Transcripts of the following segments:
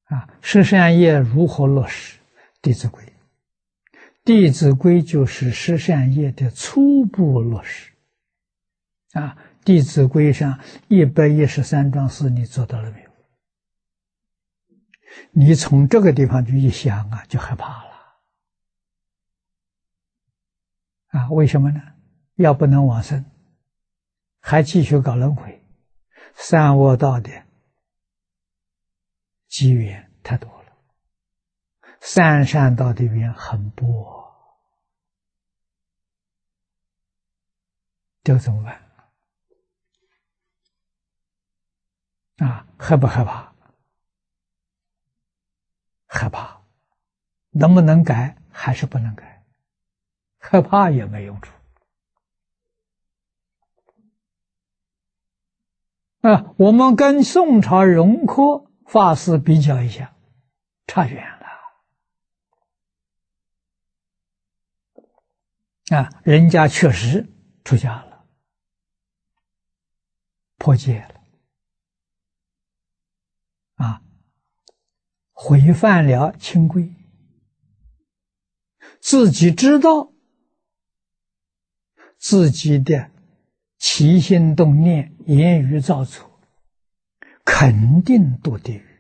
十善业如何落实？《弟子规》，《弟子规》就是十善业的初步落实。《弟子规》上113桩事，你做到了没有？你从这个地方就一想就害怕了。为什么呢？要不能往生，还继续搞轮回，三恶道的机缘太多了，三善道的缘很薄，这怎么办？害不害怕？害怕。能不能改？还是不能改。害怕也没用处。我们跟宋朝荣科法师比较一下，差远了。人家确实出家了，破戒了，毁犯了清规，自己知道自己的起心动念、言语造作，肯定堕地狱。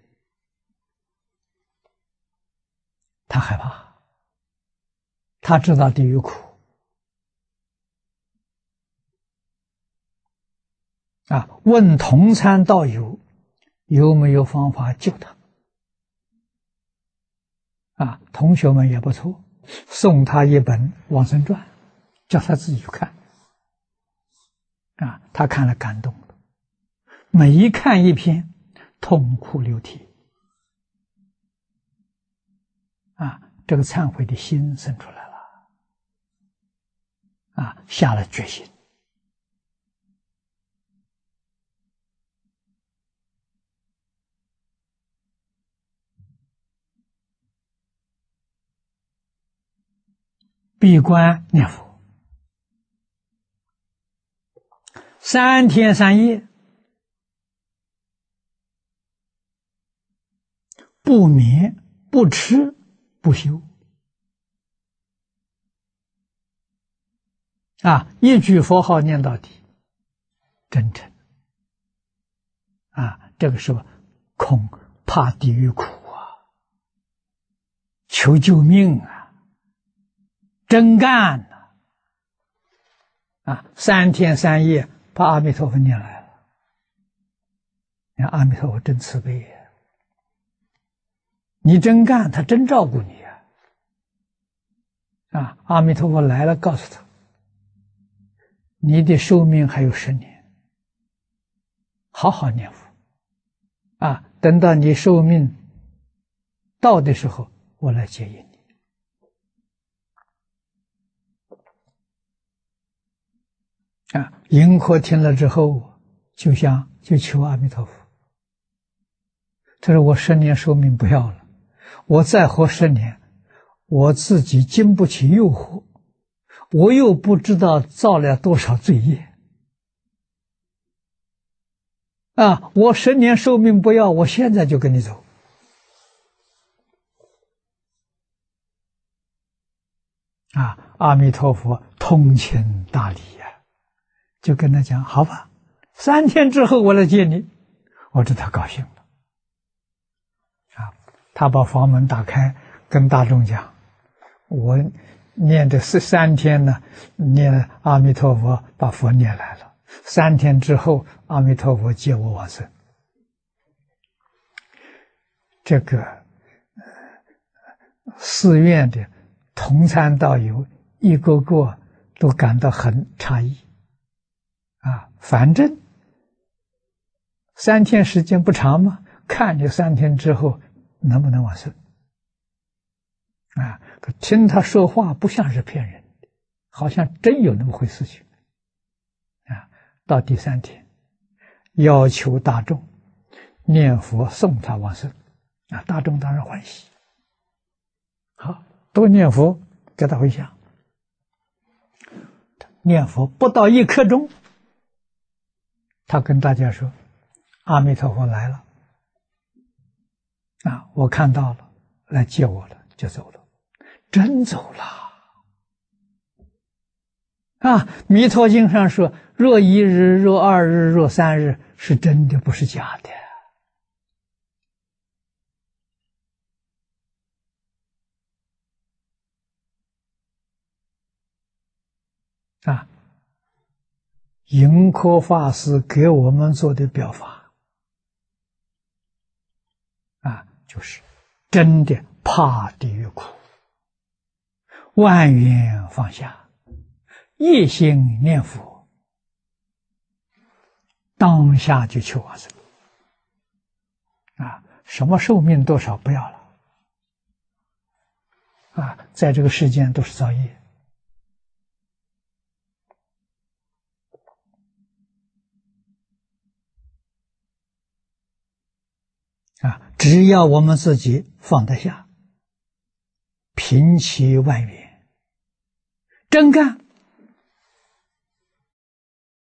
他害怕，他知道地狱苦。问同参道友有没有方法救他？同学们也不错，送他一本《往生传》，叫他自己去看。他看了感动了，每一看一篇，痛哭流涕。这个忏悔的心生出来了，下了决心。闭关念佛，3天3夜，不眠不吃不休，一句佛号念到底，真诚。这个时候恐怕地狱苦求救命真干3天3夜把阿弥陀佛念来了。阿弥陀佛真慈悲你真干，他真照顾你阿弥陀佛来了，告诉他你的寿命还有10年，好好念佛等到你寿命到的时候，我来接引你。银河听了之后，就求阿弥陀佛，他说我10年寿命不要了，我再活10年，我自己经不起诱惑，我又不知道造了多少罪业我10年寿命不要，我现在就跟你走。阿弥陀佛通情达理就跟他讲，好吧，3天之后我来接你。我知道他高兴了他把房门打开，跟大众讲，我念的是3天呢，念阿弥陀佛把佛念来了，3天之后阿弥陀佛接我往生。这个寺院的同参道友一个个都感到很诧异反正3天时间不长嘛，看你3天之后能不能往生听他说话不像是骗人的，好像真有那么回事情到第3天要求大众念佛送他往生大众当然欢喜，好，都念佛给他回向。念佛不到1刻钟，他跟大家说阿弥陀佛来了啊，我看到了，来接我了，就走了，真走了。啊，弥陀经上说，若一日，若二日，若三日，是真的，不是假的。啊，盈科法师给我们做的表法，啊，就是真的怕地狱苦，万缘放下，一心念佛，当下就求往生。啊，什么寿命多少不要了。啊，在这个世间都是造业。啊，只要我们自己放得下，平其万缘，真干